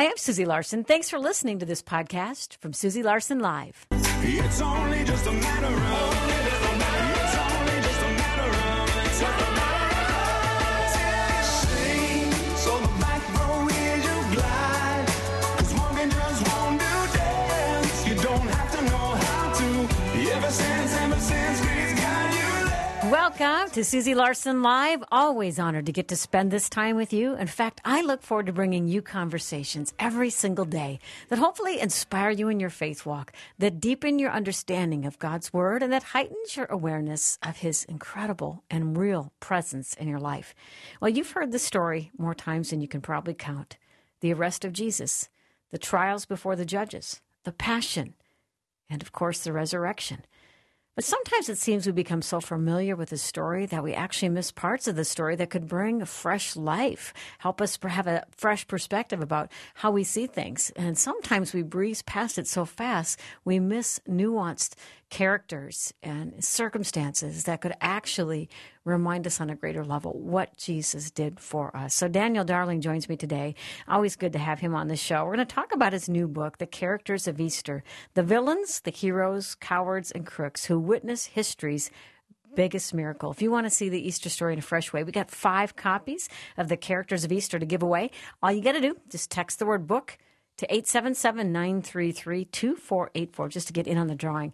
I'm Susie Larson. Thanks for listening to this podcast from Susie Larson Live. It's only just a matter of so the back row is your glide, 'cause walking just won't do dance. You don't have to know how to. Ever since we've got you there. Welcome to Susie Larson Live. Always honored to get to spend this time with you. In fact, I look forward to bringing you conversations every single day that hopefully inspire you in your faith walk, that deepen your understanding of God's Word, and that heightens your awareness of His incredible and real presence in your life. Well, you've heard the story more times than you can probably count. The arrest of Jesus, the trials before the judges, the passion, and of course the resurrection. But sometimes it seems we become so familiar with the story that we actually miss parts of the story that could bring a fresh life, help us have a fresh perspective about how we see things. And sometimes we breeze past it so fast, we miss nuanced characters and circumstances that could actually remind us on a greater level what Jesus did for us. So Daniel Darling joins me today. Always good to have him on the show. We're going to talk about his new book, The Characters of Easter, the villains, the heroes, cowards, and crooks who witness history's biggest miracle. If you want to see the Easter story in a fresh way, we got 5 copies of The Characters of Easter to give away. All you got to do, just text the word book to 877-933-2484 just to get in on the drawing.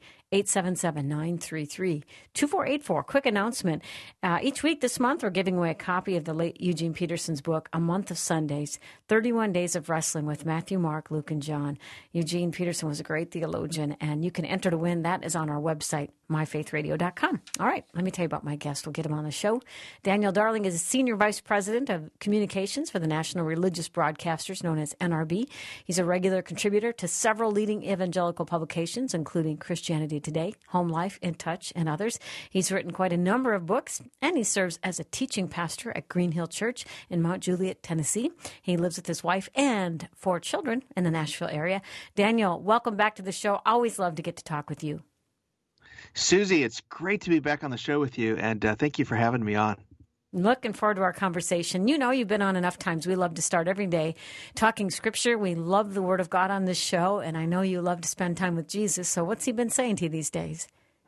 877-933-2484. Quick announcement. Each week this month, we're giving away a copy of the late Eugene Peterson's book, A Month of Sundays, 31 Days of Wrestling with Matthew, Mark, Luke, and John. Eugene Peterson was a great theologian, and you can enter to win. That is on our website, myfaithradio.com. All right, let me tell you about my guest. We'll get him on the show. Daniel Darling is Senior Vice President of Communications for the National Religious Broadcasters, known as NRB. He's a regular contributor to several leading evangelical publications, including Christianity Today, Home Life, In Touch, and others. He's written quite a number of books, and he serves as a teaching pastor at Green Hill Church in Mount Juliet, Tennessee. He lives with his wife and 4 children in the Nashville area. Daniel, welcome back to the show. Always love to get to talk with you. Susie, it's great to be back on the show with you, and thank you for having me on. Looking forward to our conversation. You know, you've been on enough times. We love to start every day talking Scripture. We love the Word of God on this show, and I know you love to spend time with Jesus. So what's He been saying to you these days?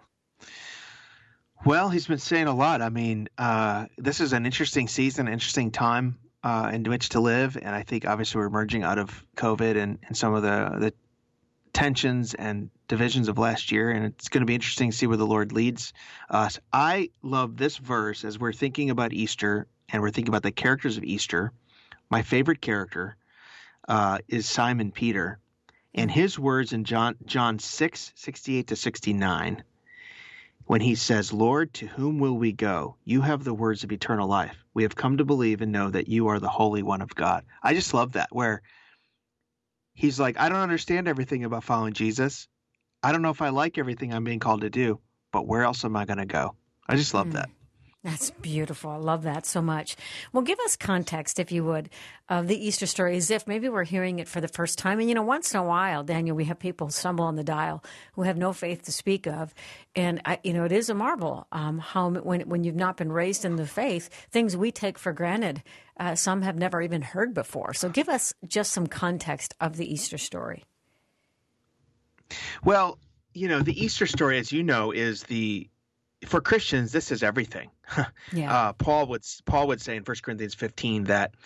Well, He's been saying a lot. I mean, this is an interesting season, interesting time in which to live, and I think obviously we're emerging out of COVID and some of the tensions and divisions of last year, and it's going to be interesting to see where the Lord leads us. I love this verse as we're thinking about Easter and we're thinking about the characters of Easter. My favorite character is Simon Peter, and his words in John 6:68-69, when he says, "Lord, to whom will we go? You have the words of eternal life. We have come to believe and know that you are the Holy One of God." I just love that, where he's like, I don't understand everything about following Jesus. I don't know if I like everything I'm being called to do, but where else am I going to go? I just love that. That's beautiful. I love that so much. Well, give us context, if you would, of the Easter story, as if maybe we're hearing it for the first time. And, you know, once in a while, Daniel, we have people stumble on the dial who have no faith to speak of. And, it is a marvel how when you've not been raised in the faith, things we take for granted, some have never even heard before. So give us just some context of the Easter story. Well, the Easter story, as you know, is for Christians, this is everything. Yeah. Paul would say in 1 Corinthians 15 that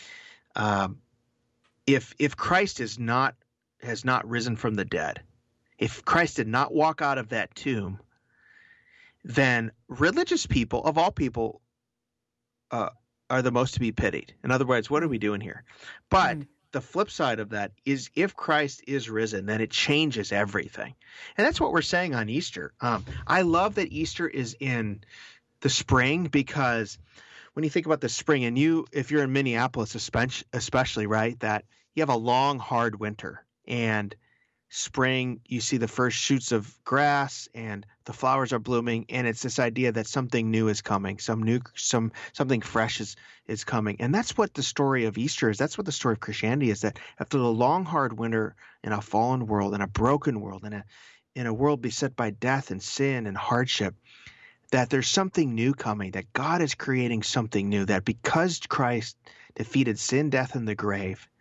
if Christ has not risen from the dead, if Christ did not walk out of that tomb, then religious people of all people are the most to be pitied. In other words, what are we doing here? But the flip side of that is if Christ is risen, then it changes everything. And that's what we're saying on Easter. I love that Easter is in the spring, because when you think about the spring, and if you're in Minneapolis especially, right, that you have a long, hard winter. And spring, you see the first shoots of grass and the flowers are blooming, and it's this idea that something new is coming, something fresh is coming. And that's what the story of Easter is. That's what the story of Christianity is, that after the long, hard winter in a fallen world, in a broken world, in a world beset by death and sin and hardship, that there's something new coming, that God is creating something new, that because Christ defeated sin, death, and the grave,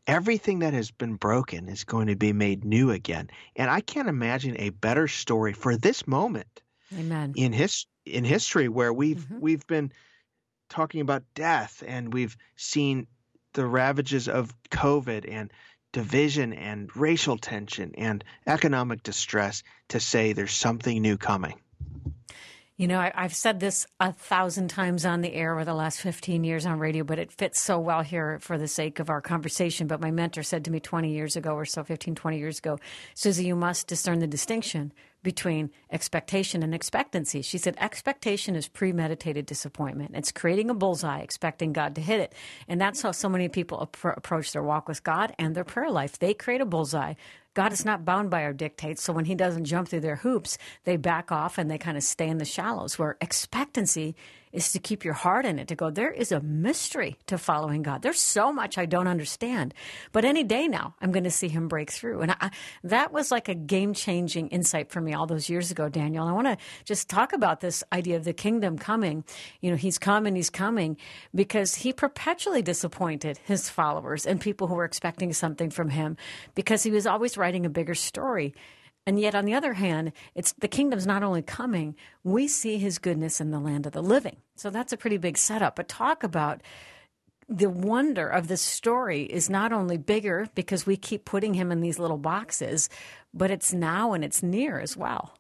everything that has been broken is going to be made new again. And I can't imagine a better story for this moment Amen. in history, where Mm-hmm. we've been talking about death, and we've seen the ravages of COVID and division and racial tension and economic distress, to say there's something new coming. You know, I've said this 1,000 times on the air over the last 15 years on radio, but it fits so well here for the sake of our conversation. But my mentor said to me 20 years ago or so, 15, 20 years ago, Susie, you must discern the distinction between expectation and expectancy. She said, expectation is premeditated disappointment. It's creating a bullseye, expecting God to hit it. And that's how so many people approach their walk with God and their prayer life. They create a bullseye. God is not bound by our dictates. So when he doesn't jump through their hoops, they back off and they kind of stay in the shallows, where expectancy is to keep your heart in it, to go, there is a mystery to following God. There's so much I don't understand. But any day now, I'm going to see him break through. And that was like a game-changing insight for me all those years ago, Daniel. And I want to just talk about this idea of the kingdom coming. You know, he's coming because he perpetually disappointed his followers and people who were expecting something from him, because he was always writing a bigger story. And yet, on the other hand, it's the kingdom's not only coming, we see his goodness in the land of the living. So that's a pretty big setup. But talk about the wonder of this story is not only bigger because we keep putting him in these little boxes, but it's now and it's near as well.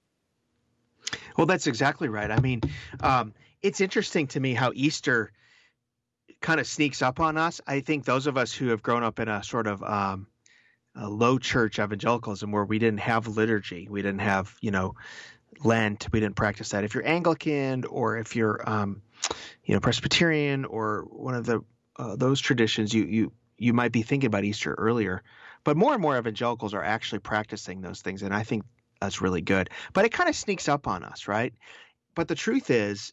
Well, that's exactly right. I mean, it's interesting to me how Easter kind of sneaks up on us. I think those of us who have grown up in a sort of a low church evangelicalism, where we didn't have liturgy, we didn't have, Lent, we didn't practice that. If you're Anglican, or if you're, Presbyterian, or one of the those traditions, you might be thinking about Easter earlier. But more and more evangelicals are actually practicing those things, and I think that's really good. But it kind of sneaks up on us, right? But the truth is,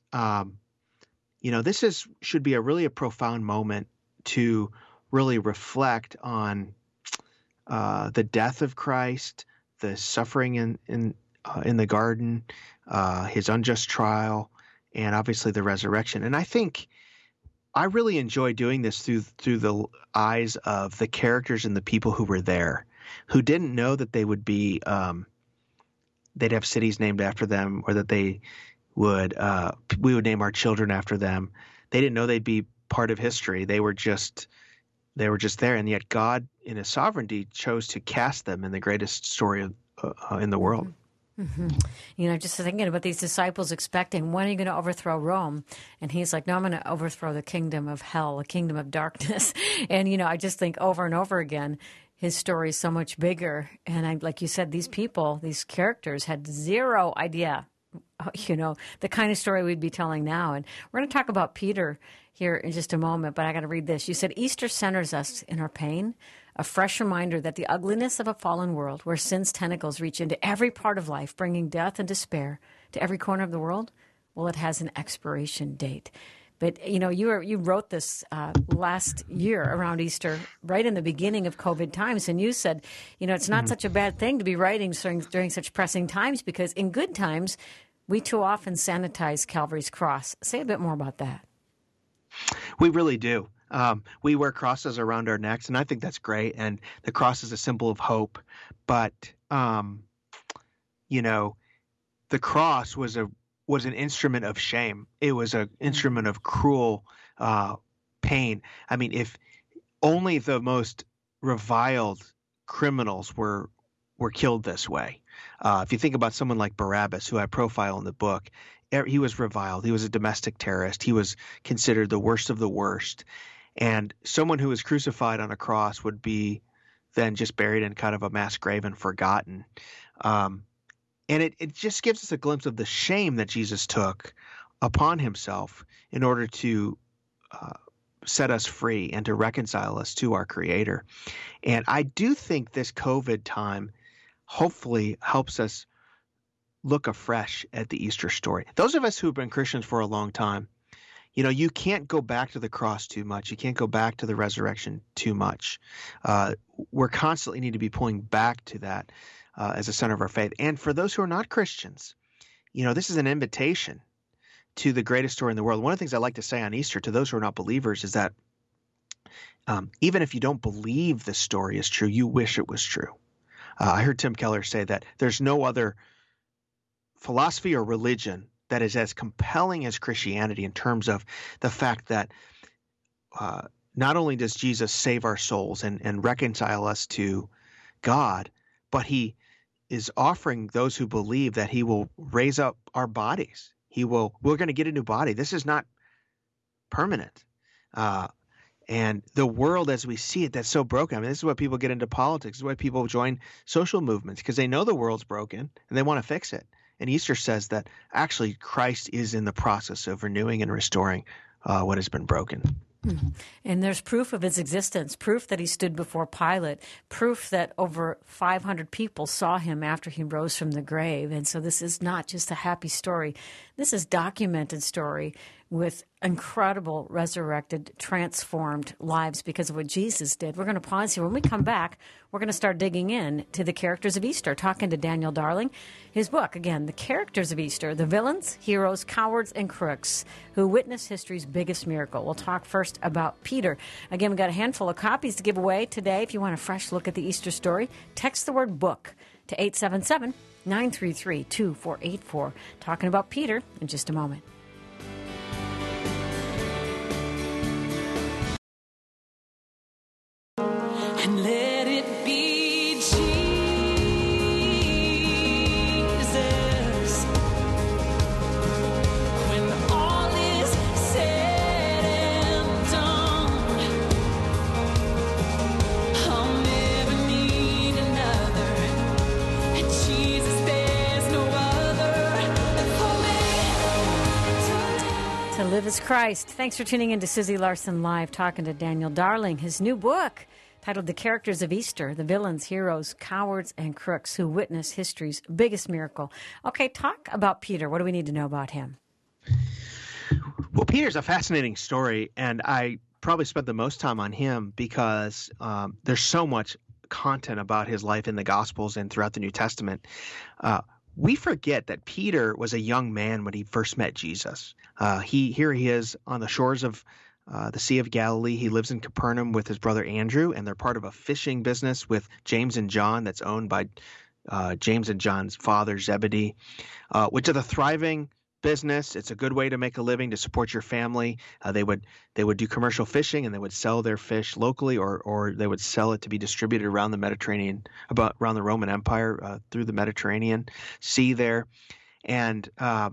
this should be a profound moment to really reflect on the death of Christ, the suffering in the garden, his unjust trial, and obviously the resurrection. And I think I really enjoy doing this through the eyes of the characters and the people who were there, who didn't know that they would be they'd have cities named after them, or that they would we would name our children after them. They didn't know they'd be part of history. They were just there, and yet God, in his sovereignty, chose to cast them in the greatest story in the world. Mm-hmm. Just thinking about these disciples expecting, when are you going to overthrow Rome? And he's like, no, I'm going to overthrow the kingdom of hell, the kingdom of darkness. And, I just think over and over again, his story is so much bigger. And like you said, these people, these characters had zero idea, the kind of story we'd be telling now. And we're going to talk about Peter here in just a moment, but I got to read this. You said, Easter centers us in our pain, a fresh reminder that the ugliness of a fallen world, where sin's tentacles reach into every part of life, bringing death and despair to every corner of the world, well, it has an expiration date. But, you wrote this last year around Easter, right in the beginning of COVID times, and you said, it's not such a bad thing to be writing during such pressing times, because in good times, we too often sanitize Calvary's cross. Say a bit more about that. We really do. We wear crosses around our necks, and I think that's great. And the cross is a symbol of hope. But, the cross was an instrument of shame. It was an instrument of cruel pain. I mean, if only the most reviled criminals were killed this way. If you think about someone like Barabbas, who I profile in the book, he was reviled. He was a domestic terrorist. He was considered the worst of the worst. And someone who was crucified on a cross would be then just buried in kind of a mass grave and forgotten. And it just gives us a glimpse of the shame that Jesus took upon himself in order to set us free and to reconcile us to our Creator. And I do think this COVID time hopefully helps us look afresh at the Easter story. Those of us who have been Christians for a long time, you can't go back to the cross too much. You can't go back to the resurrection too much. We're constantly need to be pulling back to that as a center of our faith. And for those who are not Christians, this is an invitation to the greatest story in the world. One of the things I like to say on Easter to those who are not believers is that even if you don't believe the story is true, you wish it was true. I heard Tim Keller say that there's no other philosophy or religion that is as compelling as Christianity in terms of the fact that not only does Jesus save our souls and reconcile us to God, but he is offering those who believe that he will raise up our bodies. We're going to get a new body. This is not permanent. And the world as we see it, that's so broken. I mean, this is why people get into politics. This is why people join social movements, because they know the world's broken and they want to fix it. And Easter says that actually Christ is in the process of renewing and restoring what has been broken. And there's proof of his existence, proof that he stood before Pilate, proof that over 500 people saw him after he rose from the grave. And so this is not just a happy story. This is documented story with incredible resurrected, transformed lives because of what Jesus did. We're going to pause here. When we come back, we're going to start digging in to the characters of Easter, talking to Daniel Darling. His book, again, The Characters of Easter, the villains, heroes, cowards, and crooks who witnessed history's biggest miracle. We'll talk first about Peter. Again, we've got a handful of copies to give away today. If you want a fresh look at the Easter story, text the word book to 877-933-2484. Talking about Peter in just a moment. And let it be Jesus when all is said and done. I'll never need another. And Jesus, there's no other for me. To live as Christ. Thanks for tuning in to Susie Larson Live, talking to Daniel Darling. His new book, titled The Characters of Easter, the villains, heroes, cowards, and crooks who witness history's biggest miracle. Okay, talk about Peter. What do we need to know about him? Well, Peter's a fascinating story, and I probably spent the most time on him because there's so much content about his life in the Gospels and throughout the New Testament. We forget that Peter was a young man when he first met Jesus. Here he is on the shores of the Sea of Galilee. He lives in Capernaum with his brother Andrew, and they're part of a fishing business with James and John that's owned by James and John's father, Zebedee, which is a thriving business. It's a good way to make a living, to support your family. They would do commercial fishing, and they would sell their fish locally, or they would sell it to be distributed around the Mediterranean, around the Roman Empire, through the Mediterranean Sea there. And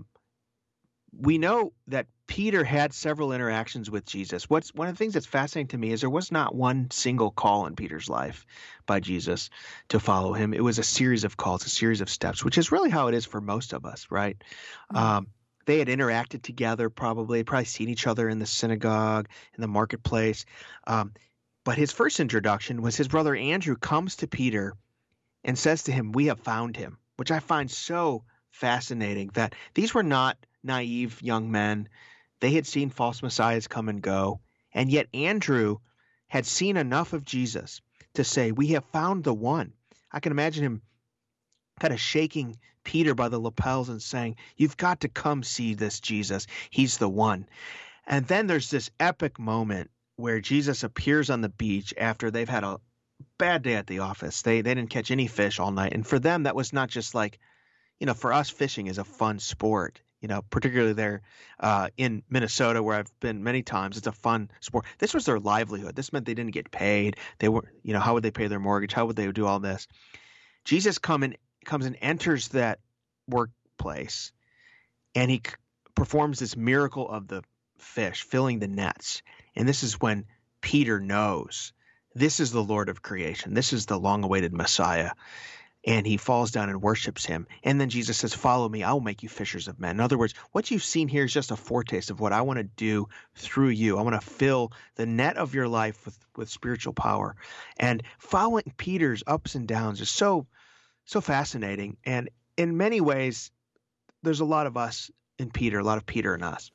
we know that Peter had several interactions with Jesus. One of the things that's fascinating to me is there was not one single call in Peter's life by Jesus to follow him. It was a series of calls, a series of steps, which is really how it is for most of us, right? Mm-hmm. They had interacted together, probably seen each other in the synagogue, in the marketplace. But his first introduction was his brother Andrew comes to Peter and says to him, "We have found him," which I find so fascinating, that these were not naive young men. They had seen false messiahs come and go, and yet Andrew had seen enough of Jesus to say, "We have found the one." I can imagine him kind of shaking Peter by the lapels and saying, "You've got to come see this Jesus. He's the one." And then there's this epic moment where Jesus appears on the beach after they've had a bad day at the office. They didn't catch any fish all night. And for them, that was not just like, for us, fishing is a fun sport. Particularly there in Minnesota, where I've been many times, it's a fun sport. This was their livelihood. This meant they didn't get paid. They were, how would they pay their mortgage? How would they do all this? Jesus comes and enters that workplace, and he performs this miracle of the fish, filling the nets. And this is when Peter knows this is the Lord of creation. This is the long-awaited Messiah. And he falls down and worships him. And then Jesus says, "Follow me. I will make you fishers of men." In other words, what you've seen here is just a foretaste of what I want to do through you. I want to fill the net of your life with spiritual power. And following Peter's ups and downs is so fascinating. And in many ways, there's a lot of us in Peter, a lot of Peter in us.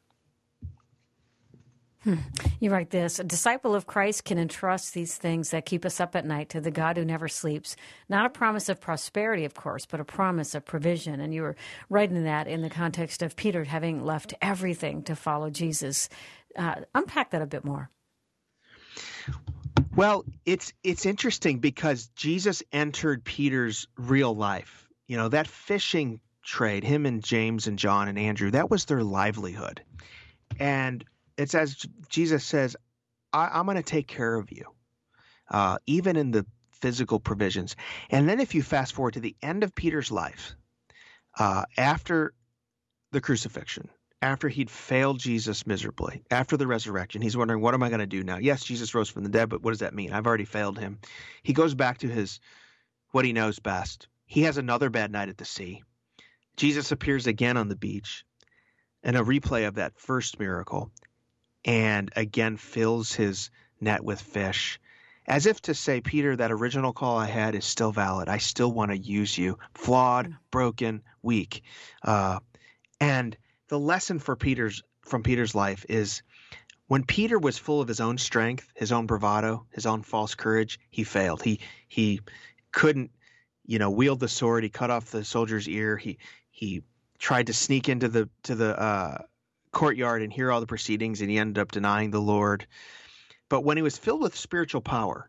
You write this: a disciple of Christ can entrust these things that keep us up at night to the God who never sleeps. Not a promise of prosperity, of course, but a promise of provision. And you were writing that in the context of Peter having left everything to follow Jesus. Unpack that a bit more. Well, it's interesting because Jesus entered Peter's real life. You know, that fishing trade, him and James and John and Andrew, that was their livelihood. And it's as Jesus says, I'm going to take care of you, even in the physical provisions. And then if you fast forward to the end of Peter's life, after the crucifixion, after he'd failed Jesus miserably, after the resurrection, he's wondering, what am I going to do now? Yes, Jesus rose from the dead, but what does that mean? I've already failed him. He goes back to what he knows best. He has another bad night at the sea. Jesus appears again on the beach, and a replay of that first miracle, and again fills his net with fish, as if to say, Peter, that original call I had is still valid. I still want to use you, flawed, broken, weak. And the lesson from Peter's life is when Peter was full of his own strength, his own bravado, his own false courage, he failed. He couldn't, wield the sword. He cut off the soldier's ear. He tried to sneak into the courtyard and hear all the proceedings, and he ended up denying the Lord. But when he was filled with spiritual power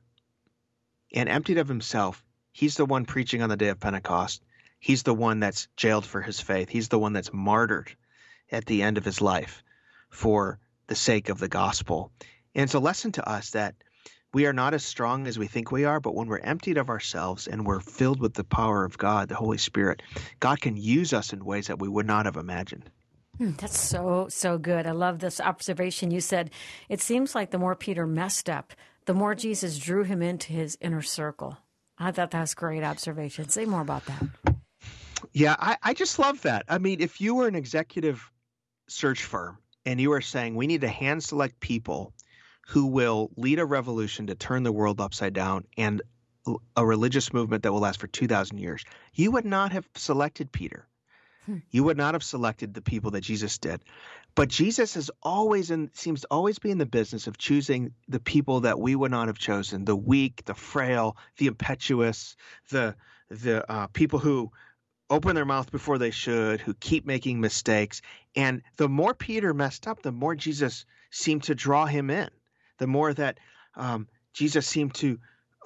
and emptied of himself, he's the one preaching on the day of Pentecost. He's the one that's jailed for his faith. He's the one that's martyred at the end of his life for the sake of the gospel. And it's a lesson to us that we are not as strong as we think we are, but when we're emptied of ourselves and we're filled with the power of God, the Holy Spirit, God can use us in ways that we would not have imagined. That's so good. I love this observation. You said it seems like the more Peter messed up, the more Jesus drew him into his inner circle. I thought that was a great observation. Say more about that. Yeah, I just love that. I mean, if you were an executive search firm and you were saying we need to hand select people who will lead a revolution to turn the world upside down and a religious movement that will last for 2,000 years, you would not have selected Peter. You would not have selected the people that Jesus did. But Jesus seems to always be in the business of choosing the people that we would not have chosen, the weak, the frail, the impetuous, the people who open their mouth before they should, who keep making mistakes. And the more Peter messed up, the more Jesus seemed to draw him in, the more that Jesus seemed to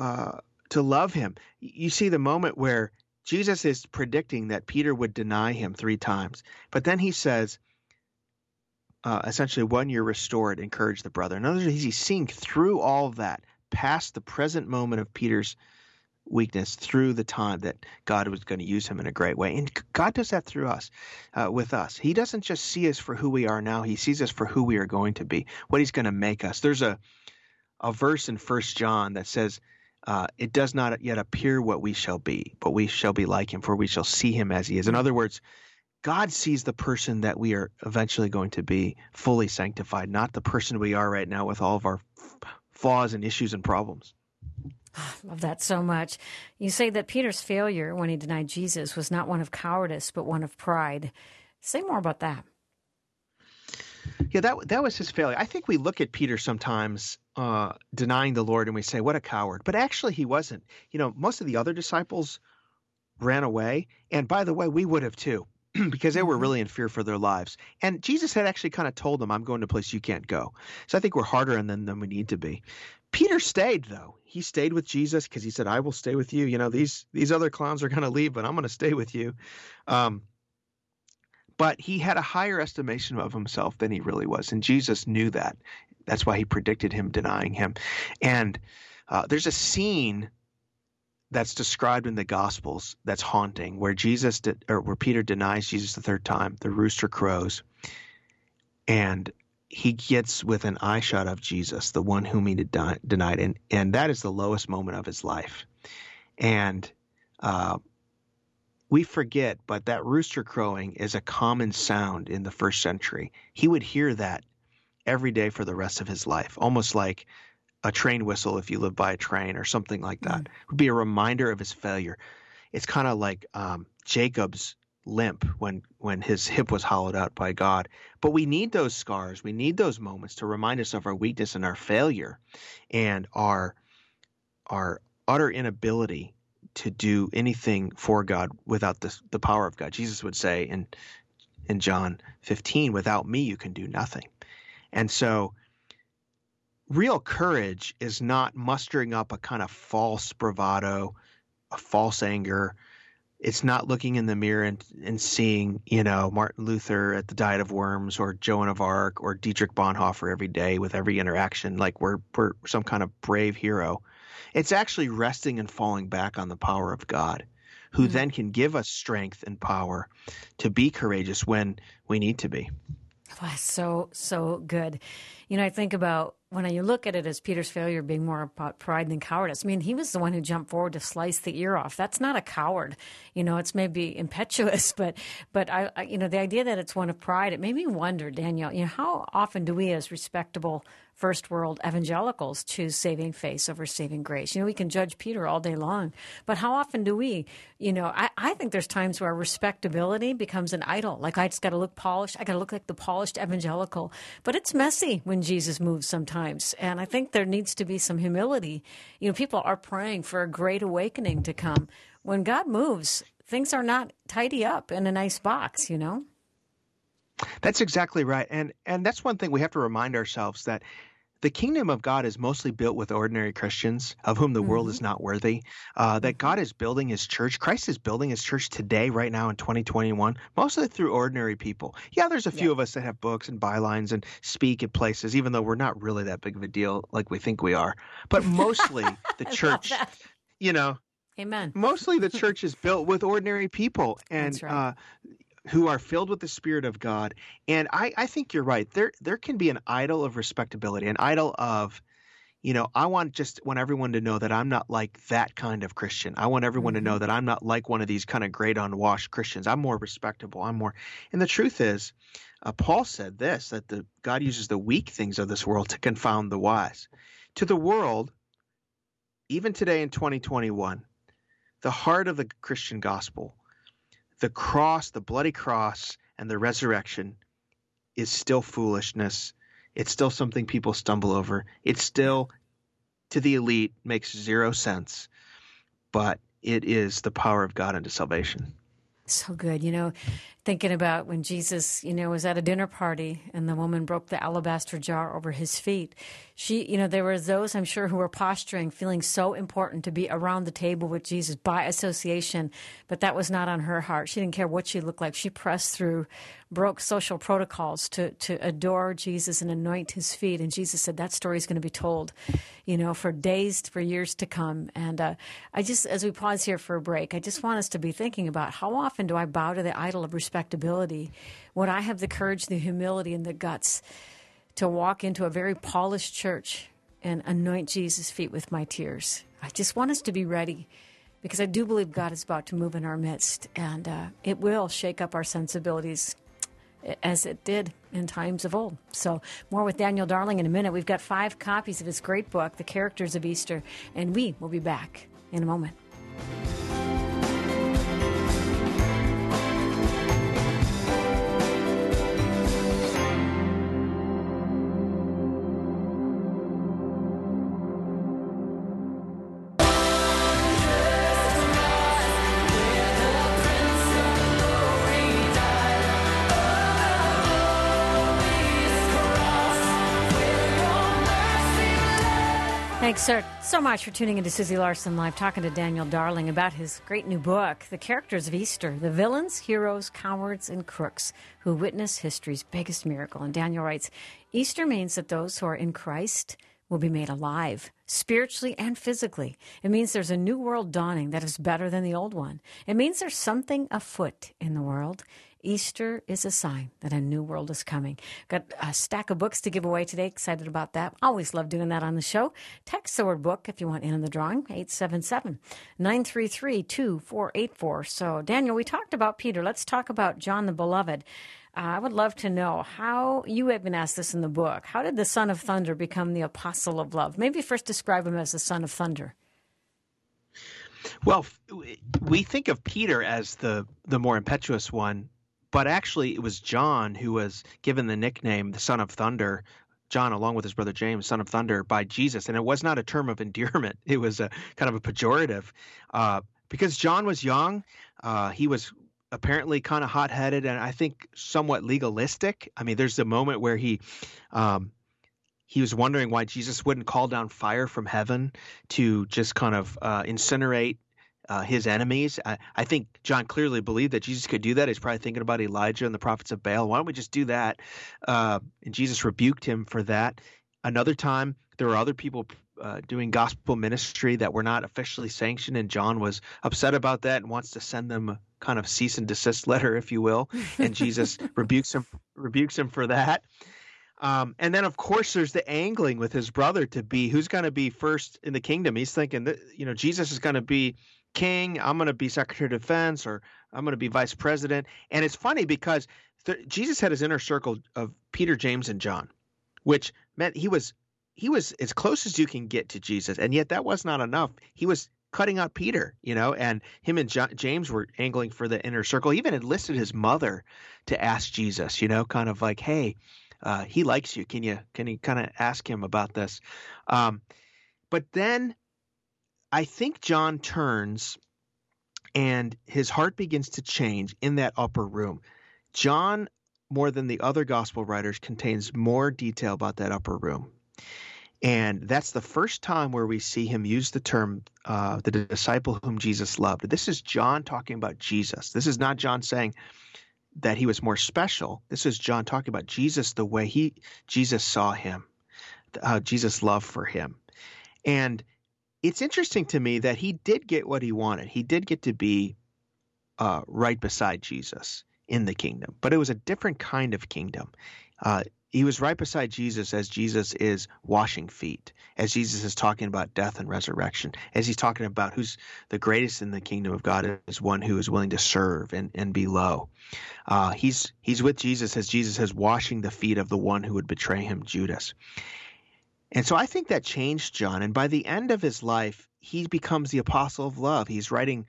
love him. You see the moment where Jesus is predicting that Peter would deny him 3 times. But then he says, essentially, when you're restored, encourage the brother. In other words, he's seeing through all of that, past the present moment of Peter's weakness, through the time that God was going to use him in a great way. And God does that through us, with us. He doesn't just see us for who we are now. He sees us for who we are going to be, what he's going to make us. There's a verse in 1 John that says, it does not yet appear what we shall be, but we shall be like him, for we shall see him as he is. In other words, God sees the person that we are eventually going to be fully sanctified, not the person we are right now with all of our flaws and issues and problems. Love that so much. You say that Peter's failure when he denied Jesus was not one of cowardice, but one of pride. Say more about that. Yeah, that was his failure. I think we look at Peter sometimes denying the Lord and we say, what a coward. But actually he wasn't. Most of the other disciples ran away. And by the way, we would have too, because they were really in fear for their lives. And Jesus had actually kind of told them, I'm going to a place you can't go. So I think we're harder on them than we need to be. Peter stayed, though. He stayed with Jesus because he said, I will stay with you. These other clowns are going to leave, but I'm going to stay with you. But he had a higher estimation of himself than he really was. And Jesus knew that. That's why he predicted him denying him. And there's a scene that's described in the Gospels that's haunting, where where Peter denies Jesus the 3rd time. The rooster crows, and he gets within eye shot of Jesus, the one whom he denied, and that is the lowest moment of his life. And we forget, but that rooster crowing is a common sound in the 1st century. He would hear that every day for the rest of his life, almost like a train whistle if you live by a train or something like that. It would be a reminder of his failure. It's kind of like Jacob's limp when his hip was hollowed out by God. But we need those scars. We need those moments to remind us of our weakness and our failure and our utter inability to do anything for God without the power of God. Jesus would say in John 15, without me you can do nothing. And so real courage is not mustering up a kind of false bravado, a false anger. It's not looking in the mirror and seeing, Martin Luther at the Diet of Worms or Joan of Arc or Dietrich Bonhoeffer every day with every interaction like we're some kind of brave hero. It's actually resting and falling back on the power of God, who then can give us strength and power to be courageous when we need to be. Wow, so good. I think about when you look at it as Peter's failure being more about pride than cowardice. I mean, he was the one who jumped forward to slice the ear off. That's not a coward. It's maybe impetuous, but I the idea that it's one of pride, it made me wonder, Daniel, how often do we as respectable first world evangelicals choose saving face over saving grace? We can judge Peter all day long, but how often do we? I think there's times where respectability becomes an idol. Like, I just got to look polished. I got to look like the polished evangelical. But it's messy when Jesus moves sometimes. And I think there needs to be some humility. People are praying for a great awakening to come. When God moves, things are not tidy up in a nice box, That's exactly right. And that's one thing we have to remind ourselves, that the kingdom of God is mostly built with ordinary Christians of whom the world is not worthy, that God is building his church. Christ is building his church today, right now in 2021, mostly through ordinary people. Yeah, there's a few of us that have books and bylines and speak at places, even though we're not really that big of a deal like we think we are. But mostly the church, Amen. mostly the church is built with ordinary people. And That's right. who are filled with the Spirit of God. And I think you're right. There can be an idol of respectability, an idol of, I want everyone to know that I'm not like that kind of Christian. I want everyone to know that I'm not like one of these kind of great unwashed Christians. I'm more respectable. And the truth is, Paul said this, that God uses the weak things of this world to confound the wise. To the world, even today in 2021, the heart of the Christian gospel, the cross, the bloody cross, and the resurrection is still foolishness. It's still something people stumble over. It's still, to the elite, makes zero sense. But it is the power of God unto salvation. So good. Thinking about when Jesus, was at a dinner party and the woman broke the alabaster jar over his feet. There were those, I'm sure, who were posturing, feeling so important to be around the table with Jesus by association, but that was not on her heart. She didn't care what she looked like. She pressed through, broke social protocols to adore Jesus and anoint his feet. And Jesus said that story is going to be told, for days, for years to come. And as we pause here for a break, I just want us to be thinking about, how often do I bow to the idol of respectability when I have the courage, the humility, and the guts to walk into a very polished church and anoint Jesus' feet with my tears? I just want us to be ready, because I do believe God is about to move in our midst, and it will shake up our sensibilities as it did in times of old. So more with Daniel Darling in a minute. We've got 5 copies of his great book, The Characters of Easter, and we will be back in a moment. Thanks, sir, so much for tuning into Susie Larson Live, talking to Daniel Darling about his great new book, The Characters of Easter, the villains, heroes, cowards, and crooks who witness history's biggest miracle. And Daniel writes, Easter means that those who are in Christ will be made alive, spiritually and physically. It means there's a new world dawning that is better than the old one. It means there's something afoot in the world. Easter is a sign that a new world is coming. Got a stack of books to give away today. Excited about that. Always love doing that on the show. Text the word book if you want in on the drawing, 877-933-2484. So, Daniel, we talked about Peter. Let's talk about John the Beloved. I would love to know how, you have been asked this in the book, how did the Son of Thunder become the apostle of love? Maybe first describe him as the Son of Thunder. Well, we think of Peter as the more impetuous one, but actually it was John who was given the nickname the Son of Thunder, John along with his brother James, Son of Thunder, by Jesus. And it was not a term of endearment. It was a kind of a pejorative because John was young. He was apparently kind of hot-headed and I think somewhat legalistic. I mean, there's a moment where he he was wondering why Jesus wouldn't call down fire from heaven to just kind of incinerate his enemies. I think John clearly believed that Jesus could do that. He's probably thinking about Elijah and the prophets of Baal. Why don't we just do that? And Jesus rebuked him for that. Another time, there were other people doing gospel ministry that were not officially sanctioned, and John was upset about that and wants to send them a kind of cease and desist letter, if you will. And Jesus rebukes him for that. And then, of course, there's the angling with his brother to be who's going to be first in the kingdom. He's thinking that, Jesus is going to be king. I'm going to be Secretary of Defense, or I'm going to be Vice President. And it's funny because Jesus had his inner circle of Peter, James, and John, which meant he was as close as you can get to Jesus. And yet that was not enough. He was cutting out Peter, and him and James were angling for the inner circle. He even enlisted his mother to ask Jesus, kind of like, hey, he likes you. Can you kind of ask him about this? But then I think John turns and his heart begins to change in that upper room. John, more than the other gospel writers, contains more detail about that upper room. And that's the first time where we see him use the term, the disciple whom Jesus loved. This is John talking about Jesus. This is not John saying that he was more special. This is John talking about Jesus, the way Jesus saw him, Jesus' love for him. And it's interesting to me that he did get what he wanted. He did get to be right beside Jesus in the kingdom, but it was a different kind of kingdom. He was right beside Jesus as Jesus is washing feet, as Jesus is talking about death and resurrection, as he's talking about who's the greatest in the kingdom of God is one who is willing to serve and be low. He's with Jesus as Jesus is washing the feet of the one who would betray him, Judas. And so I think that changed John. And by the end of his life, he becomes the apostle of love. He's writing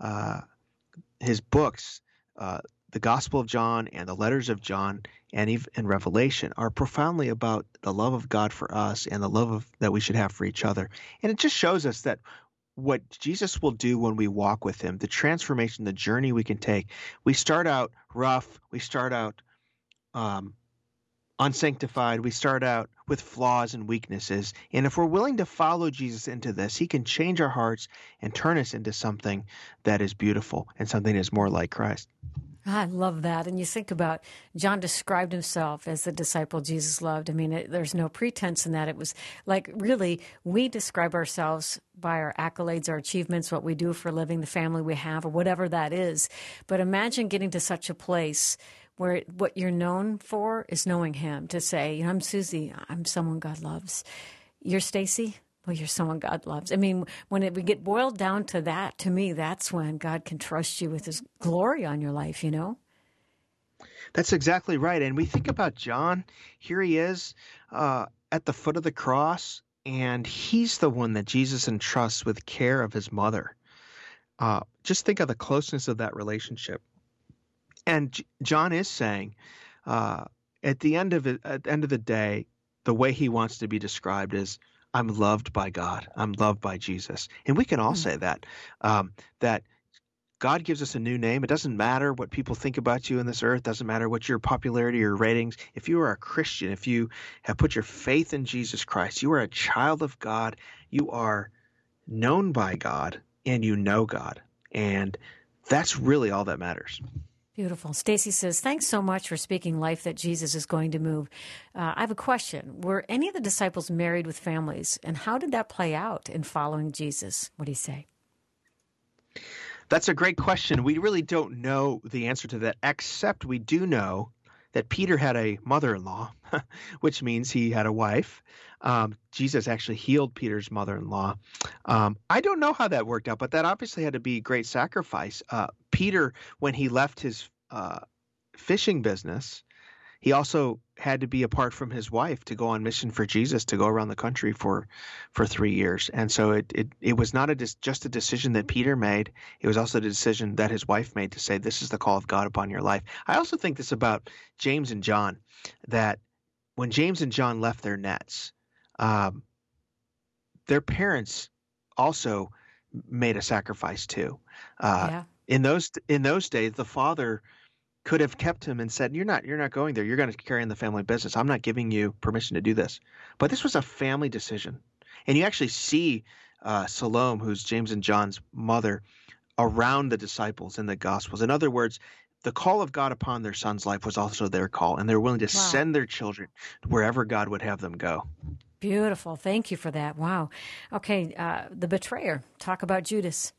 his books, the Gospel of John and the letters of John and Revelation are profoundly about the love of God for us and the love that we should have for each other. And it just shows us that what Jesus will do when we walk with him, the transformation, the journey we can take. We start out rough. We start out unsanctified. We start out with flaws and weaknesses. And if we're willing to follow Jesus into this, he can change our hearts and turn us into something that is beautiful and something that is more like Christ. I love that. And you think about John described himself as the disciple Jesus loved. I mean, there's no pretense in that. It was like, really, we describe ourselves by our accolades, our achievements, what we do for a living, the family we have, or whatever that is. But imagine getting to such a place where what you're known for is knowing him, to say, I'm Susie, I'm someone God loves. You're Stacy? Well, you're someone God loves. I mean, when we get boiled down to that, to me, that's when God can trust you with his glory on your life, That's exactly right. And we think about John. Here he is at the foot of the cross, and he's the one that Jesus entrusts with care of his mother. Just think of the closeness of that relationship. And John is saying, at the end of the day, the way he wants to be described is, I'm loved by God. I'm loved by Jesus. And we can all say that, that God gives us a new name. It doesn't matter what people think about you in this earth. It doesn't matter what your popularity or ratings. If you are a Christian, if you have put your faith in Jesus Christ, you are a child of God. You are known by God and you know God. And that's really all that matters. Beautiful. Stacy says, thanks so much for speaking life that Jesus is going to move. I have a question. Were any of the disciples married with families? And how did that play out in following Jesus? What do you say? That's a great question. We really don't know the answer to that, except we do know that Peter had a mother-in-law, which means he had a wife. Jesus actually healed Peter's mother-in-law. I don't know how that worked out, but that obviously had to be a great sacrifice. Peter, when he left his fishing business, he also had to be apart from his wife to go on mission for Jesus, to go around the country for 3 years. And so it was not just a decision that Peter made. It was also the decision that his wife made to say, this is the call of God upon your life. I also think this about James and John, that when James and John left their nets, their parents also made a sacrifice too. In those days, the father could have kept him and said, you're not going there. You're going to carry on the family business. I'm not giving you permission to do this. But this was a family decision. And you actually see Salome, who's James and John's mother, around the disciples in the Gospels. In other words, the call of God upon their son's life was also their call, and they're willing to send their children wherever God would have them go. Beautiful. Thank you for that. Wow. Okay, the betrayer. Talk about Judas.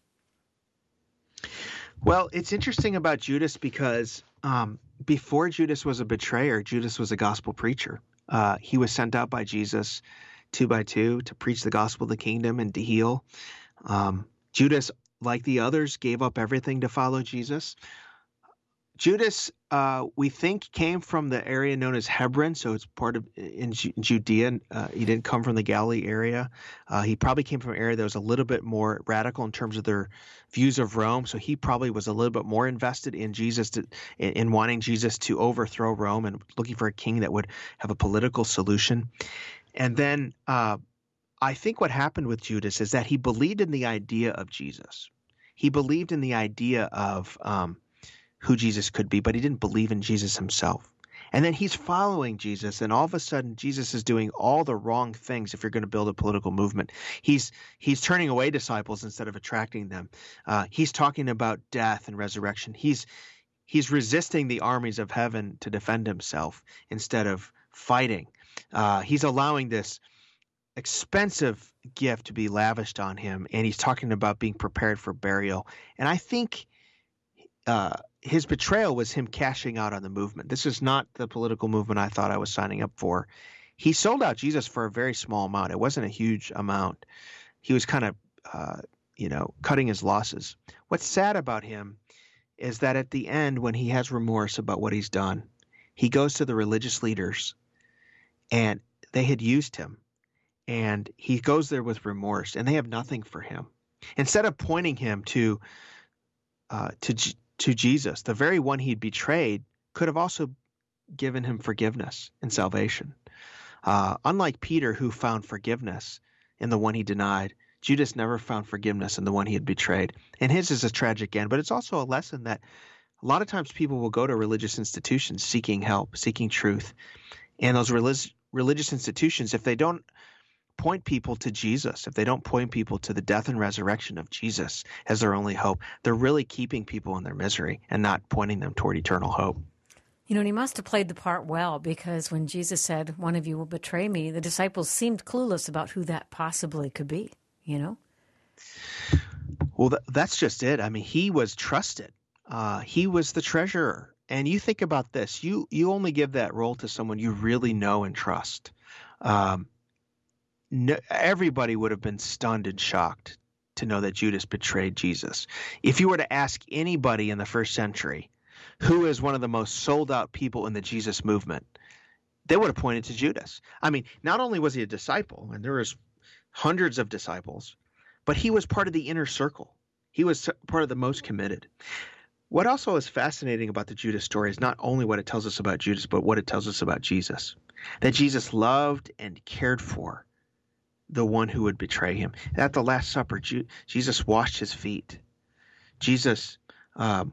Well, it's interesting about Judas because before Judas was a betrayer, Judas was a gospel preacher. He was sent out by Jesus 2 by 2 to preach the gospel of the kingdom and to heal. Judas, like the others, gave up everything to follow Jesus. Judas, we think, came from the area known as Hebron, so it's part of in Judea. He didn't come from the Galilee area. He probably came from an area that was a little bit more radical in terms of their views of Rome. So he probably was a little bit more invested in Jesus, in wanting Jesus to overthrow Rome and looking for a king that would have a political solution. And then I think what happened with Judas is that he believed in the idea of Jesus. He believed in the idea of who Jesus could be, but he didn't believe in Jesus himself. And then he's following Jesus, and all of a sudden Jesus is doing all the wrong things if you're going to build a political movement. He's turning away disciples instead of attracting them. He's talking about death and resurrection. He's resisting the armies of heaven to defend himself instead of fighting. He's allowing this expensive gift to be lavished on him, and he's talking about being prepared for burial. And I think his betrayal was him cashing out on the movement. This is not the political movement I thought I was signing up for. He sold out Jesus for a very small amount. It wasn't a huge amount. He was kind of, cutting his losses. What's sad about him is that at the end, when he has remorse about what he's done, he goes to the religious leaders, and they had used him. And he goes there with remorse, and they have nothing for him. Instead of pointing him to Jesus, the very one he'd betrayed could have also given him forgiveness and salvation. Unlike Peter, who found forgiveness in the one he denied, Judas never found forgiveness in the one he had betrayed. And his is a tragic end, but it's also a lesson that a lot of times people will go to religious institutions seeking help, seeking truth. And those religious institutions, if they don't point people to Jesus, if they don't point people to the death and resurrection of Jesus as their only hope, they're really keeping people in their misery and not pointing them toward eternal hope. And he must have played the part well, because when Jesus said, "One of you will betray me," the disciples seemed clueless about who that possibly could be, Well, that's just it. I mean, he was trusted. He was the treasurer. And you think about this. You only give that role to someone you really know and trust. Everybody would have been stunned and shocked to know that Judas betrayed Jesus. If you were to ask anybody in the first century who is one of the most sold out people in the Jesus movement, they would have pointed to Judas. I mean, not only was he a disciple, and there was hundreds of disciples, but he was part of the inner circle. He was part of the most committed. What also is fascinating about the Judas story is not only what it tells us about Judas, but what it tells us about Jesus. That Jesus loved and cared for the one who would betray him. At the Last Supper, Jesus washed his feet. Jesus, had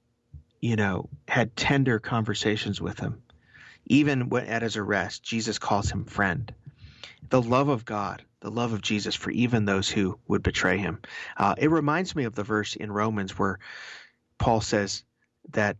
tender conversations with him. Even at his arrest, Jesus calls him friend. The love of God, the love of Jesus for even those who would betray him. It reminds me of the verse in Romans where Paul says that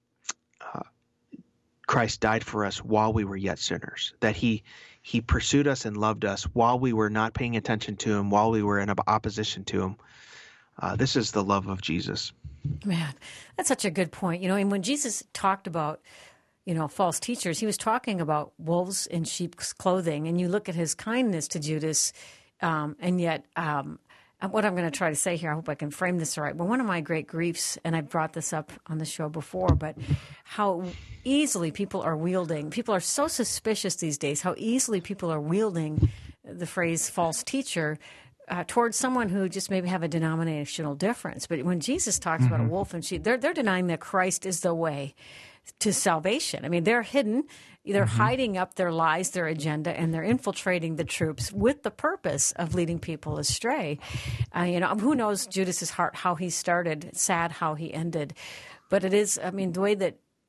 Christ died for us while we were yet sinners, that he pursued us and loved us while we were not paying attention to him, while we were in opposition to him. This is the love of Jesus. Man, that's such a good point. And when Jesus talked about, false teachers, he was talking about wolves in sheep's clothing. And you look at his kindness to Judas, and yet what I'm going to try to say here, I hope I can frame this right. But one of my great griefs, and I brought this up on the show before, but how easily people are so suspicious these days, how easily people are wielding the phrase false teacher towards someone who just maybe have a denominational difference. But when Jesus talks about a wolf and sheep, they're denying that Christ is the way to salvation. I mean, they're hidden, they're hiding up their lies, their agenda, and they're infiltrating the troops with the purpose of leading people astray. Who knows Judas's heart, how he started, sad how he ended. But it is, the way that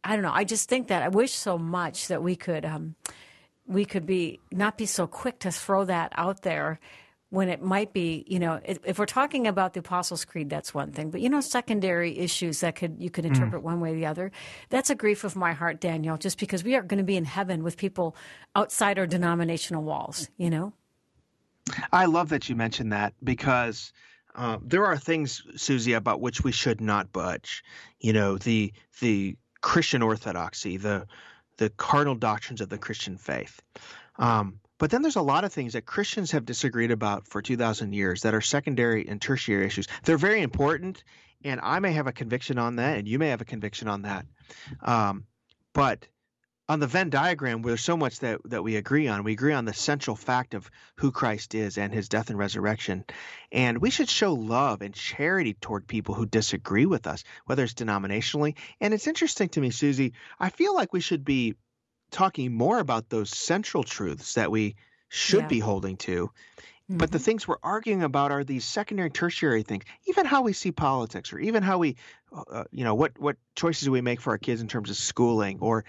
I don't know. I just think that I wish so much that we could be not be so quick to throw that out there when it might be, if we're talking about the Apostles' Creed, that's one thing. But, secondary issues that you could interpret one way or the other, that's a grief of my heart, Daniel, just because we are going to be in heaven with people outside our denominational walls, I love that you mentioned that because there are things, Susie, about which we should not budge. The Christian orthodoxy, the cardinal doctrines of the Christian faith. But then there's a lot of things that Christians have disagreed about for 2,000 years that are secondary and tertiary issues. They're very important, and I may have a conviction on that, and you may have a conviction on that. But on the Venn diagram, there's so much that we agree on. We agree on the central fact of who Christ is and his death and resurrection. And we should show love and charity toward people who disagree with us, whether it's denominationally. And it's interesting to me, Susie, I feel like we should be talking more about those central truths that we should be holding to. But the things we're arguing about are these secondary, tertiary things, even how we see politics, or even how we, what choices we make for our kids in terms of schooling, or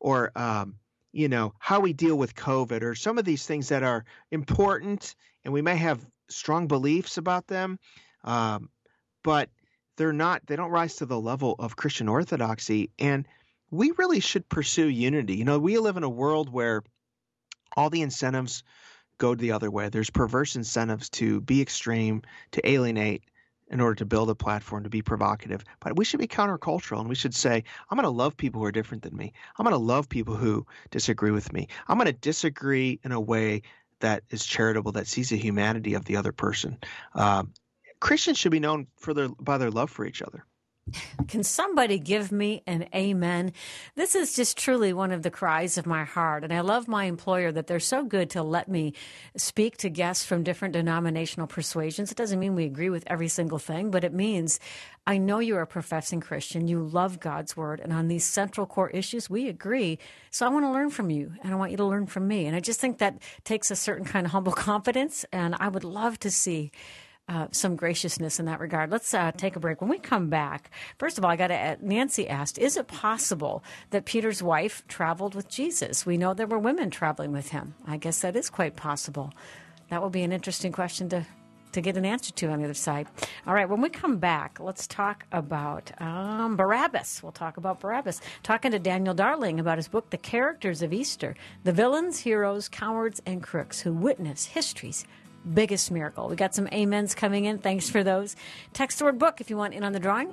how we deal with COVID, or some of these things that are important, and we may have strong beliefs about them, but they don't rise to the level of Christian orthodoxy. And we really should pursue unity. We live in a world where all the incentives go the other way. There's perverse incentives to be extreme, to alienate in order to build a platform, to be provocative. But we should be countercultural, and we should say, I'm going to love people who are different than me. I'm going to love people who disagree with me. I'm going to disagree in a way that is charitable, that sees the humanity of the other person. Christians should be known by their love for each other. Can somebody give me an amen? This is just truly one of the cries of my heart. And I love my employer that they're so good to let me speak to guests from different denominational persuasions. It doesn't mean we agree with every single thing, but it means I know you're a professing Christian. You love God's word. And on these central core issues, we agree. So I want to learn from you, and I want you to learn from me. And I just think that takes a certain kind of humble confidence. And I would love to see some graciousness in that regard. Let's take a break. When we come back, first of all, Nancy asked, is it possible that Peter's wife traveled with Jesus? We know there were women traveling with him. I guess that is quite possible. That will be an interesting question to get an answer to on the other side. All right, when we come back, let's talk about Barabbas. We'll talk about Barabbas. Talking to Daniel Darling about his book, The Characters of Easter, the villains, heroes, cowards, and crooks who witness history's biggest miracle. We got some amens coming in. Thanks for those. Text the word book if you want in on the drawing,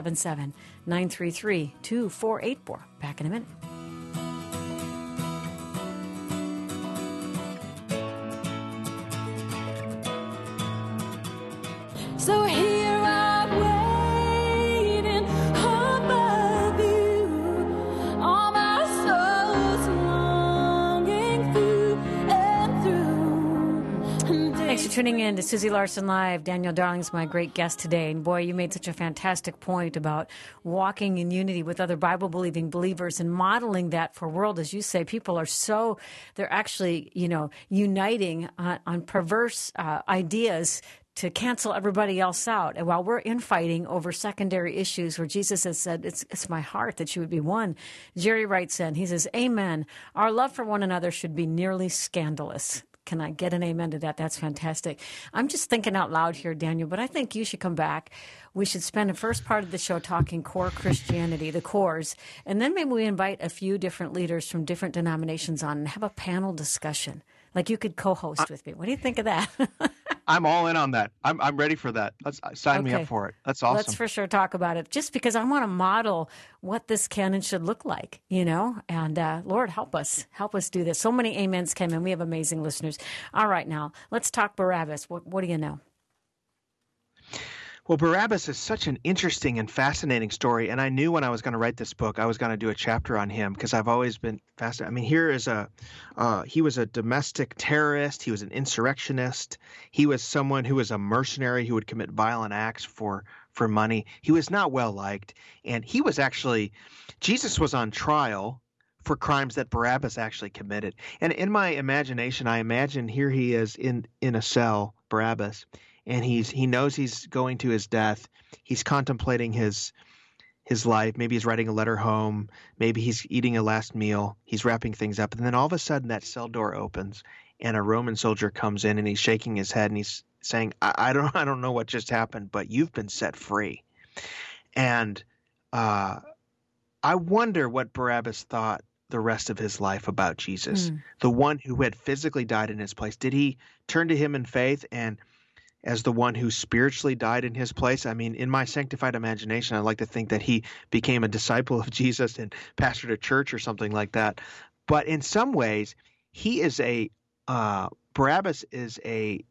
877-933-2484. Back in a minute. So here I'm waiting above you, all my soul's longing through and through. Thanks for tuning in to Susie Larson Live. Daniel Darling's my great guest today. And boy, you made such a fantastic point about walking in unity with other Bible-believing believers and modeling that for world. As you say, people are they're actually, uniting on perverse ideas to cancel everybody else out. And while we're infighting over secondary issues where Jesus has said, it's my heart that you would be one. Jerry writes in, he says, amen. Our love for one another should be nearly scandalous. Can I get an amen to that? That's fantastic. I'm just thinking out loud here, Daniel, but I think you should come back. We should spend the first part of the show talking core Christianity, the cores, and then maybe we invite a few different leaders from different denominations on and have a panel discussion. Like you could co-host with me. What do you think of that? I'm all in on that. I'm ready for that. Let's sign me up for it. That's awesome. Let's for sure talk about it. Just because I want to model what this canon should look like, And Lord, help us do this. So many amens came in. We have amazing listeners. All right, now let's talk Barabbas. What do you know? Well, Barabbas is such an interesting and fascinating story, and I knew when I was going to write this book, I was going to do a chapter on him because I've always been fascinated. I mean, he was a domestic terrorist. He was an insurrectionist. He was someone who was a mercenary who would commit violent acts for money. He was not well liked, and Jesus was on trial for crimes that Barabbas actually committed. And in my imagination, I imagine here he is in a cell, Barabbas. And he knows he's going to his death. He's contemplating his his life. Maybe he's writing a letter home. Maybe he's eating a last meal. He's wrapping things up. And then all of a sudden that cell door opens and a Roman soldier comes in and he's shaking his head and he's saying, I don't know what just happened, but you've been set free. And I wonder what Barabbas thought the rest of his life about Jesus, the one who had physically died in his place. Did he turn to him in faith and as the one who spiritually died in his place? I mean, in my sanctified imagination, I like to think that he became a disciple of Jesus and pastored a church or something like that. But in some ways, he is Barabbas is a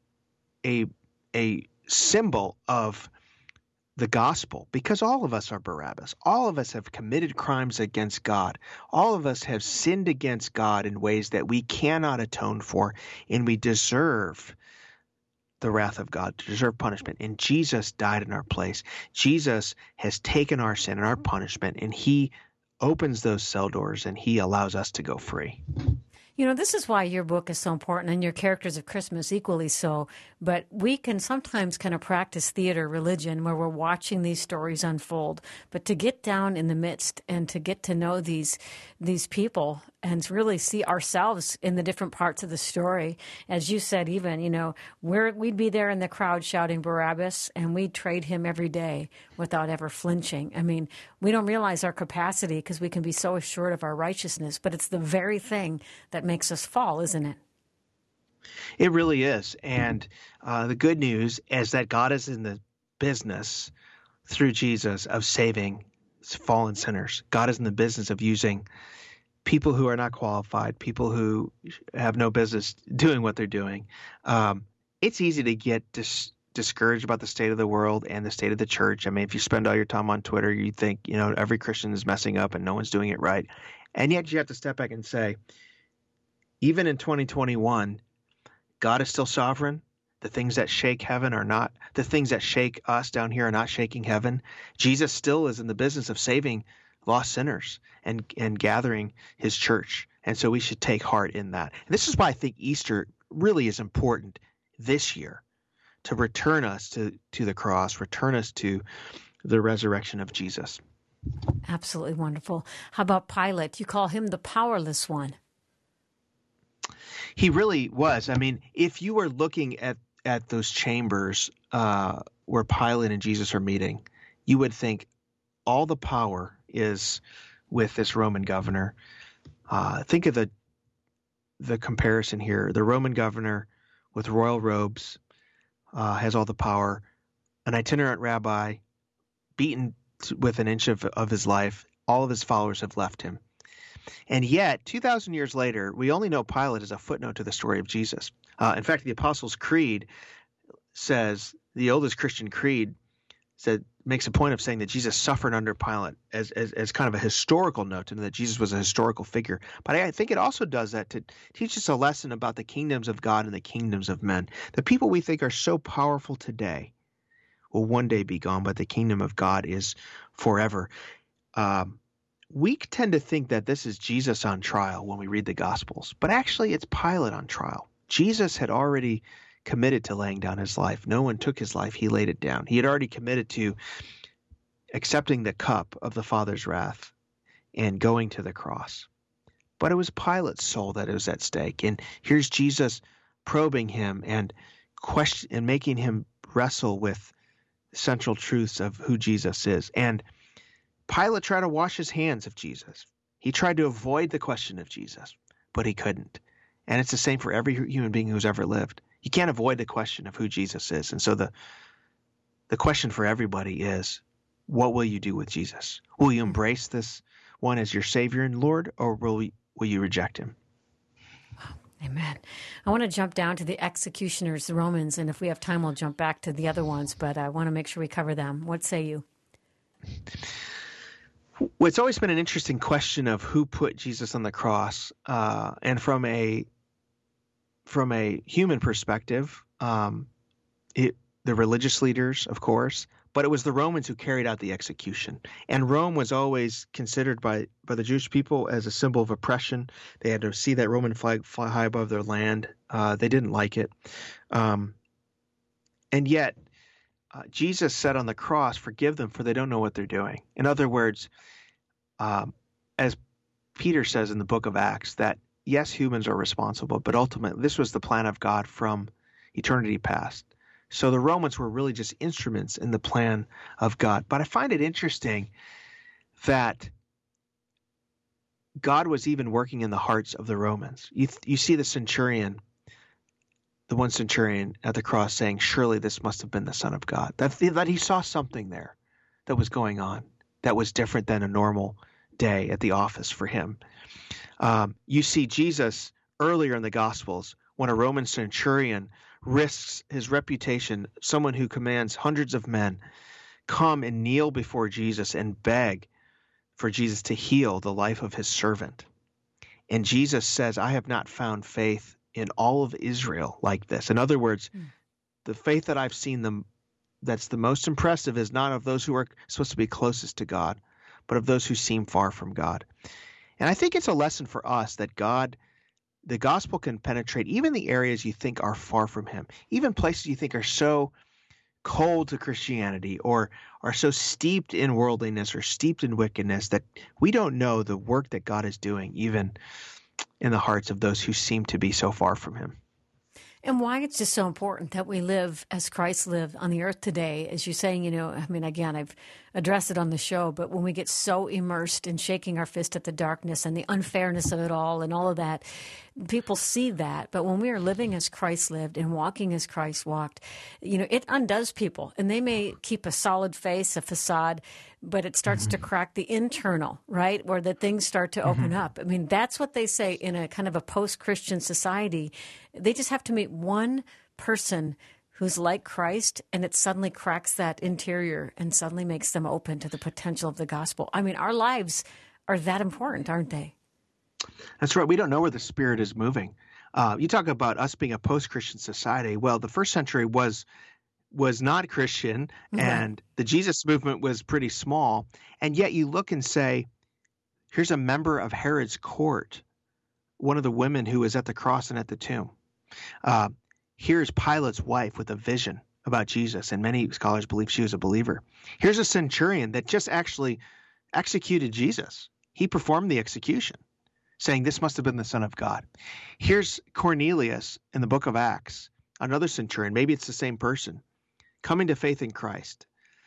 symbol of the gospel, because all of us are Barabbas. All of us have committed crimes against God. All of us have sinned against God in ways that we cannot atone for, and we deserve the wrath of God, deserve punishment. And Jesus died in our place. Jesus has taken our sin and our punishment, and he opens those cell doors and he allows us to go free. You know, this is why your book is so important and your Characters of Christmas equally so. But we can sometimes kind of practice theater religion where we're watching these stories unfold. But to get down in the midst and to get to know these people and to really see ourselves in the different parts of the story, as you said, even, you know, we'd be there in the crowd shouting Barabbas and we'd trade him every day without ever flinching. I mean, we don't realize our capacity because we can be so assured of our righteousness, but it's the very thing that makes us fall, isn't it? It really is. And the good news is that God is in the business through Jesus of saving fallen sinners. God is in the business of using people who are not qualified, people who have no business doing what they're doing. It's easy to get discouraged about the state of the world and the state of the church. I mean, if you spend all your time on Twitter, you think, you know, every Christian is messing up and no one's doing it right. And yet you have to step back and say, even in 2021, God is still sovereign. The things that shake heaven are not, the things that shake us down here are not shaking heaven. Jesus still is in the business of saving lost sinners and gathering his church. And so we should take heart in that. And this is why I think Easter really is important this year, to return us to the cross, return us to the resurrection of Jesus. Absolutely wonderful. How about Pilate? You call him the powerless one. He really was. I mean, if you were looking at those chambers where Pilate and Jesus are meeting, you would think all the power is with this Roman governor. Think of the comparison here. The Roman governor with royal robes has all the power. An itinerant rabbi beaten with an inch of his life. All of his followers have left him. And yet, 2,000 years later, we only know Pilate as a footnote to the story of Jesus. In fact, the Apostles' Creed says, the oldest Christian creed makes a point of saying that Jesus suffered under Pilate as kind of a historical note, and that Jesus was a historical figure. But I think it also does that to teach us a lesson about the kingdoms of God and the kingdoms of men. The people we think are so powerful today will one day be gone, but the kingdom of God is forever. We tend to think that this is Jesus on trial when we read the Gospels, but actually it's Pilate on trial. Jesus had already committed to laying down his life. No one took his life. He laid it down. He had already committed to accepting the cup of the Father's wrath and going to the cross. But it was Pilate's soul that was at stake. And here's Jesus probing him and making him wrestle with central truths of who Jesus is. And Pilate tried to wash his hands of Jesus. He tried to avoid the question of Jesus, but he couldn't. And it's the same for every human being who's ever lived. You can't avoid the question of who Jesus is. And so the question for everybody is, what will you do with Jesus? Will you embrace this one as your Savior and Lord, or will you reject him? Amen. I want to jump down to the executioners, the Romans, and if we have time, we'll jump back to the other ones, but I want to make sure we cover them. What say you? Well, it's always been an interesting question of who put Jesus on the cross, and from a human perspective, the religious leaders, of course, but it was the Romans who carried out the execution. And Rome was always considered by the Jewish people as a symbol of oppression. They had to see that Roman flag fly high above their land. They didn't like it. And yet, Jesus said on the cross, "Forgive them, for they don't know what they're doing." In other words, as Peter says in the book of Acts, that yes, humans are responsible, but ultimately this was the plan of God from eternity past. So the Romans were really just instruments in the plan of God. But I find it interesting that God was even working in the hearts of the Romans. You see the centurion, the one centurion at the cross saying, "Surely this must have been the Son of God." That he saw something there that was going on that was different than a normal day at the office for him. You see Jesus earlier in the Gospels when a Roman centurion risks his reputation, someone who commands hundreds of men, come and kneel before Jesus and beg for Jesus to heal the life of his servant. And Jesus says, "I have not found faith in all of Israel like this." In other words, the faith that I've seen them that's the most impressive is not of those who are supposed to be closest to God, but of those who seem far from God. And I think it's a lesson for us that the gospel can penetrate even the areas you think are far from him, even places you think are so cold to Christianity or are so steeped in worldliness or steeped in wickedness that we don't know the work that God is doing even in the hearts of those who seem to be so far from him. And why it's just so important that we live as Christ lived on the earth today. As you're saying, again, I've addressed it on the show, but when we get so immersed in shaking our fist at the darkness and the unfairness of it all and all of that, people see that. But when we are living as Christ lived and walking as Christ walked, it undoes people. And they may keep a solid face, a facade, but it starts to crack the internal, right? Where the things start to open up. I mean, that's what they say in a kind of a post-Christian society. They just have to meet one person who's like Christ, and it suddenly cracks that interior and suddenly makes them open to the potential of the gospel. I mean, our lives are that important, aren't they? That's right. We don't know where the Spirit is moving. You talk about us being a post-Christian society. Well, the first century was not Christian, and the Jesus movement was pretty small. And yet you look and say, here's a member of Herod's court, one of the women who was at the cross and at the tomb. Here's Pilate's wife with a vision about Jesus, and many scholars believe she was a believer. Here's a centurion that just actually executed Jesus. He performed the execution, saying this must have been the Son of God. Here's Cornelius in the book of Acts, another centurion. Maybe it's the same person, coming to faith in Christ.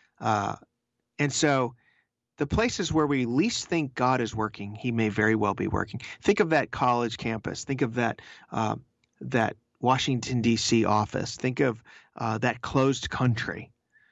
And so the places where we least think God is working, he may very well be working. Think of that college campus. Think of that Washington, D.C. office. Think of that closed country,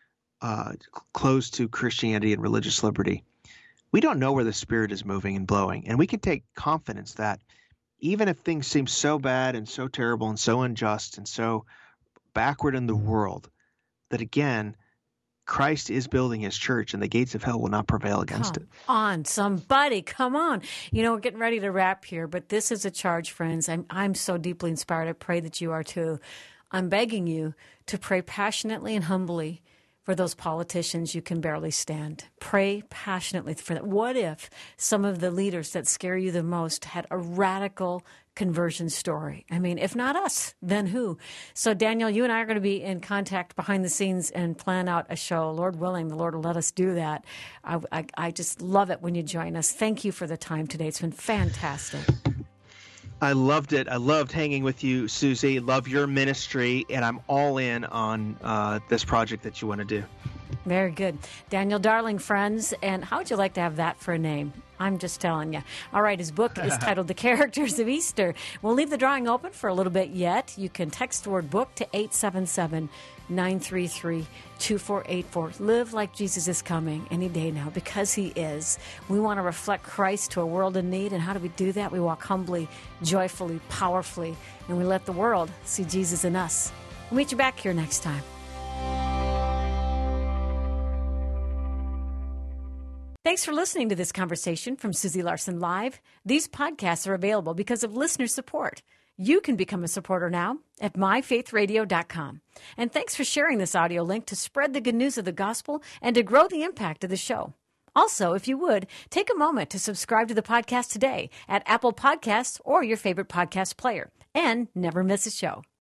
closed to Christianity and religious liberty. We don't know where the Spirit is moving and blowing, and we can take confidence that even if things seem so bad and so terrible and so unjust and so backward in the world, that again, Christ is building his church, and the gates of hell will not prevail against it. Come on, somebody, come on. We're getting ready to wrap here, but this is a charge, friends. I'm so deeply inspired. I pray that you are too. I'm begging you to pray passionately and humbly for those politicians you can barely stand. Pray passionately for that. What if some of the leaders that scare you the most had a radical conversion story? I mean, if not us, then who? So, Daniel, you and I are going to be in contact behind the scenes and plan out a show. Lord willing, the Lord will let us do that. I just love it when you join us. Thank you for the time today. It's been fantastic. I loved it. I loved hanging with you, Susie. Love your ministry, and I'm all in on this project that you want to do. Very good. Daniel Darling, friends. And how would you like to have that for a name? I'm just telling you. All right, his book is titled The Characters of Easter. We'll leave the drawing open for a little bit yet. You can text the word book to 877-933-2484. Live like Jesus is coming any day now, because he is. We want to reflect Christ to a world in need. And how do we do that? We walk humbly, joyfully, powerfully, and we let the world see Jesus in us. We'll meet you back here next time. Thanks for listening to this conversation from Susie Larson Live. These podcasts are available because of listener support. You can become a supporter now at myfaithradio.com. And thanks for sharing this audio link to spread the good news of the gospel and to grow the impact of the show. Also, if you would, take a moment to subscribe to the podcast today at Apple Podcasts or your favorite podcast player. And never miss a show.